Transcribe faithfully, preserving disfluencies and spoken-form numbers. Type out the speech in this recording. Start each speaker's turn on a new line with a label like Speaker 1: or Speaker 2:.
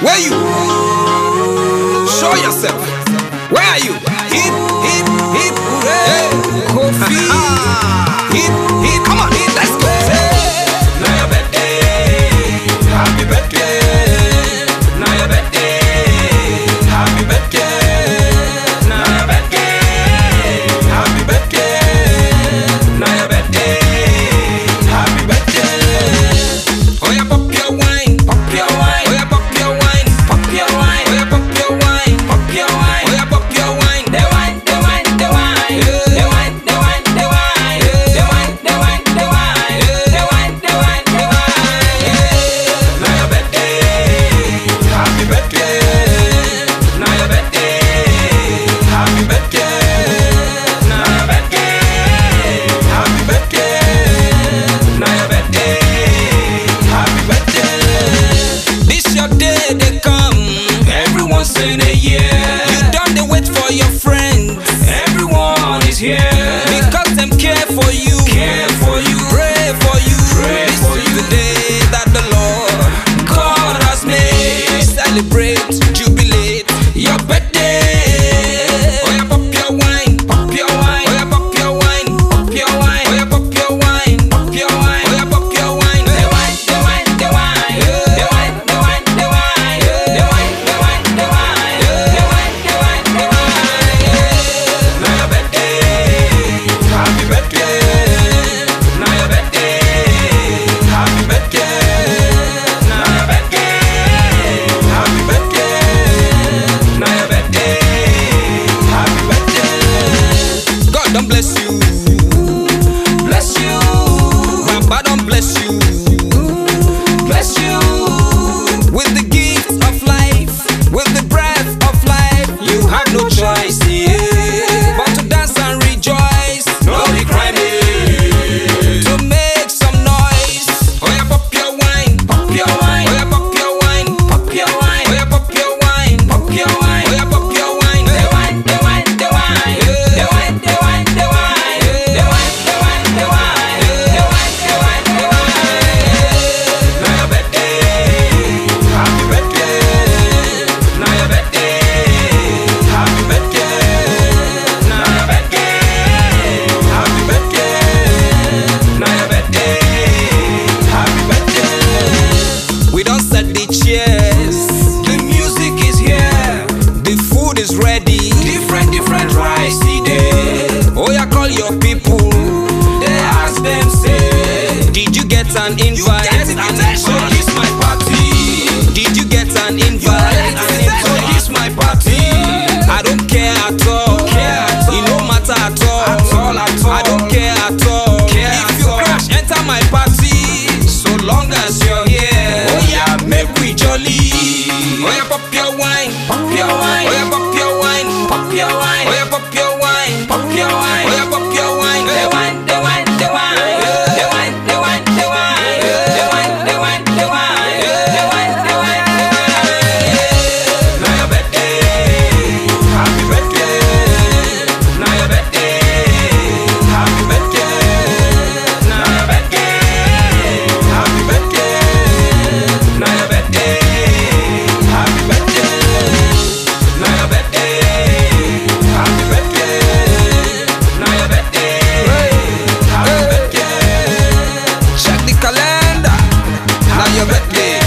Speaker 1: Where you? Show yourself. Where are you? Hip, hip, hip, hooray. Kofi. Hip, hip, come on, let's go. Now your birthday, happy birthday. Now your birthday, happy birthday. Now your birthday, happy birthday. Now your birthday, happy birthday. Oh yeah, pop your wine, pop your wine. Oh yeah, pop your wine, pop your wine. Oh yeah, pop your wine, pop your wine. Oh yeah, pop your wine. The wine, the wine, the wine. The wine, the wine, the wine. The wine, the wine, the wine. The wine, the wine, the wine. Now your birthday, happy birthday. Now your birthday, happy birthday. Now your birthday, happy birthday. Now your birthday, happy birthday. This your day they come, every once in a year. You done the wait for your friends, everyone is here. Because them care for you, care for you, pray for you. Pray this for is you. The day that the Lord God has made. Celebrate, jubilate your birthday. Oh yeah, pop your wine, pop your wine. Oh yeah, pop your wine, pop your wine. Oh yeah, pop your wine, pop your wine. Oh yeah, pop your wine. The wine, the wine, the wine. The wine, the wine, the wine. The wine, the wine, the wine. The wine, the wine, the wine. Now your birthday, happy birthday. Now your birthday, happy birthday. Now your birthday, happy birthday. Now your birthday, happy birthday. God don't bless you, bless you. Baba don't bless you, bless you. With the gift of life, with the breath of life, you have no choice, yeah, but to dance and rejoice. No decline to make some noise. Oh yeah, pop your wine, pop your wine. Oh yeah, pop your wine, pop your wine. Oh yeah, pop your wine, pop your wine. Oh yeah, pop your wine. The wine, the wine, the wine. The wine, the wine, the wine. The wine, the wine, the wine. The wine, the wine, the wine. Now your birthday, happy birthday. Now your birthday, happy birthday. Now your birthday, happy birthday. Now your birthday, happy birthday. We don't set the chairs, the music is here, the food is ready, different different rice today. Oh yeah, call your people, they ask them say, did you get an invite? So this my party. Did you get an invite? So this my party. I don't care at all, it no matter at all. I don't care at all. If you crash, enter my party, so long as you're here. Oh yeah, make we jolly. Oh yeah, pop your wine, pop your wine. Oh yeah, pop your wine, pop your wine. Oh yeah, pop your wine, pop your wine. Oh yeah, pop your wine. The wine, the wine, the wine. The wine, the wine, the wine. The wine, the wine, the wine. The wine, the wine, the wine. Now your birthday, happy birthday. Now your birthday, happy birthday. Now your birthday, happy birthday. Now your birthday, happy birthday. Now your birthday, happy birthday. Now your birthday, happy birthday. Check the calendar. Now your birthday.